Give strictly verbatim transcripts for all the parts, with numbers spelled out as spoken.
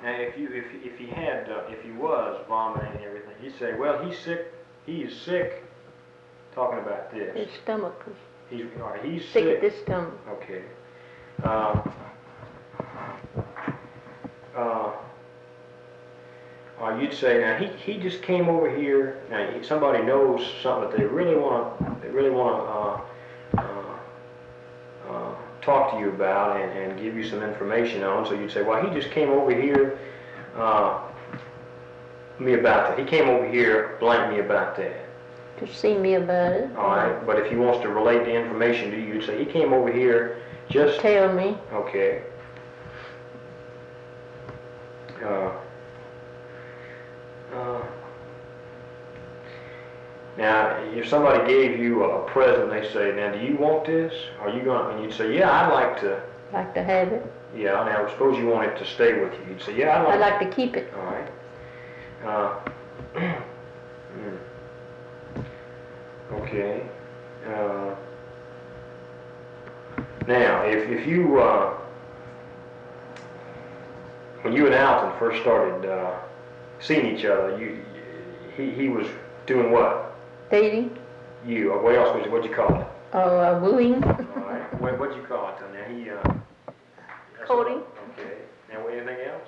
Now, if you if if he had uh, if he was vomiting and everything, he'd say, "Well, he's sick. He's sick." Talking about this. His stomach was He's all right. He's sick sick. at this stomach. Okay. Um, uh, uh, you'd say now he he just came over here. Now he, somebody knows something that they really want to they really want to uh, uh, uh, talk to you about and, and give you some information on. So you'd say, well, he just came over here. Uh, me about that. He came over here. Blank me about that. To see me about it. All right. But if he wants to relate the information to you, you'd say he came over here. Just tell me. Okay. Uh, uh, now, if somebody gave you a present, they say, "Now, do you want this? Are you going?" And you'd say, "Yeah, I'd like to." Like to have it. Yeah. Now, suppose you want it to stay with you. You'd say, "Yeah, I'd like." I'd like to keep it. All right. Uh, hmm. Okay. Uh, now, if if you uh, when you and Alton first started uh, seeing each other, you he he was doing what? Dating. You. What else was? What'd you call it? Oh, uh, wooing. All right. What what'd you call it? Now he. Uh, Courting. Okay. Now anything else?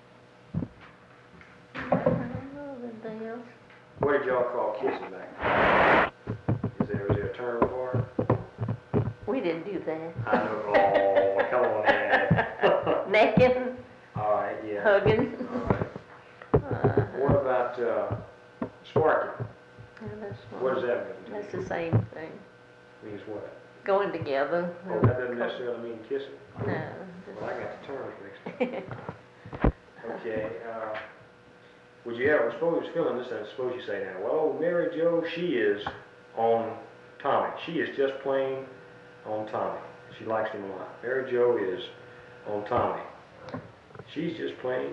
I don't know anything else. What did y'all call kissing back then? Is there is there a term for it? We didn't do that. I know. Oh, come on now. Necking. All right. Yeah. Hugging. All right. Uh, What about uh, sparking? yeah, that's What does fine. that mean? That's the same thing. Means what? Going together. Oh, that doesn't necessarily mean kissing. No. Well, I got the terms mixed up. Okay. Uh, would you ever suppose fill in this and suppose you say now, well, Mary Jo, she is on Tommy. She is just plain on Tommy. She likes him a lot. Mary Jo is on Tommy. She's just plain.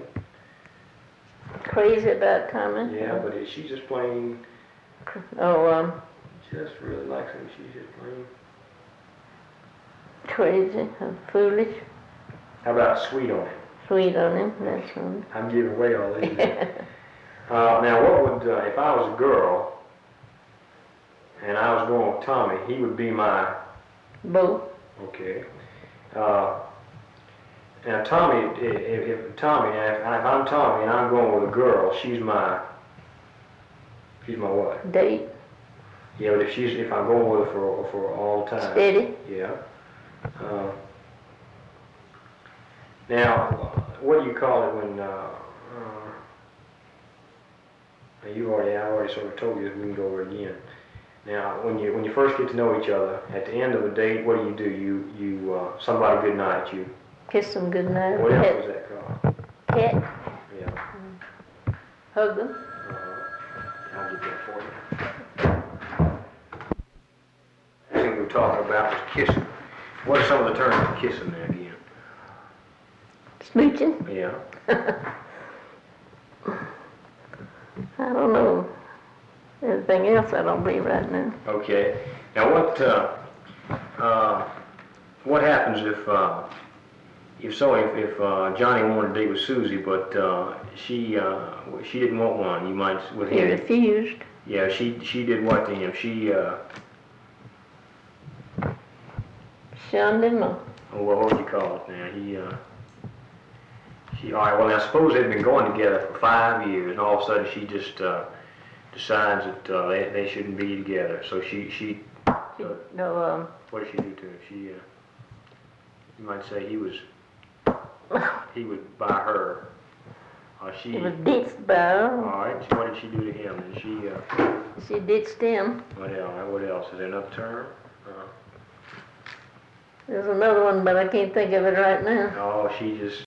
Crazy about Tommy. Yeah, but she's just plain. Oh, um, Just really likes him. She's just plain. crazy and foolish. How about sweet on him? Sweet on him. That's one. I'm giving away all these. uh, now, what would uh, if I was a girl and I was going with Tommy? He would be my. Both. Okay. Uh, now, Tommy, if, if Tommy, if, if I'm Tommy and I'm going with a girl, she's my. She's my what? Date. Yeah, but if she's if I'm going with her for for all the time. Steady. Yeah. Uh, now, what do you call it when? Uh, uh, you already, I already sort of told you this. We can go over it again. Now, when you when you first get to know each other, at the end of the date, what do you do? You you uh, somebody good night. You. Kiss them good night. What else Pet. was that called? Pet. Yeah. Hug them. Uh-huh. I'll get that for you. The thing we were talking about was kissing. What are some of the terms for kissing there again? Smooching. Yeah. I don't know. Anything else I don't believe right now. Okay. Now what uh, uh, what happens if uh, if so if, if uh, Johnny wanted to date with Susie, but uh, she uh, she didn't want one? You might with He him. refused. Yeah. She she did what to him? She. Uh, Shunned him. Or oh, well, what would you call it now? He. Uh, she. All right. Well, now suppose they've been going together for five years, and all of a sudden she just. Uh, decides that uh, they, they shouldn't be together. So she, she uh, no, um, what did she do to him? She, uh, you might say he was, he was by her. Uh, she, he was ditched by her. all right, so what did she do to him? And she, uh, She ditched him. what else? What else? Is there another term? Uh, There's another one, but I can't think of it right now. oh, she just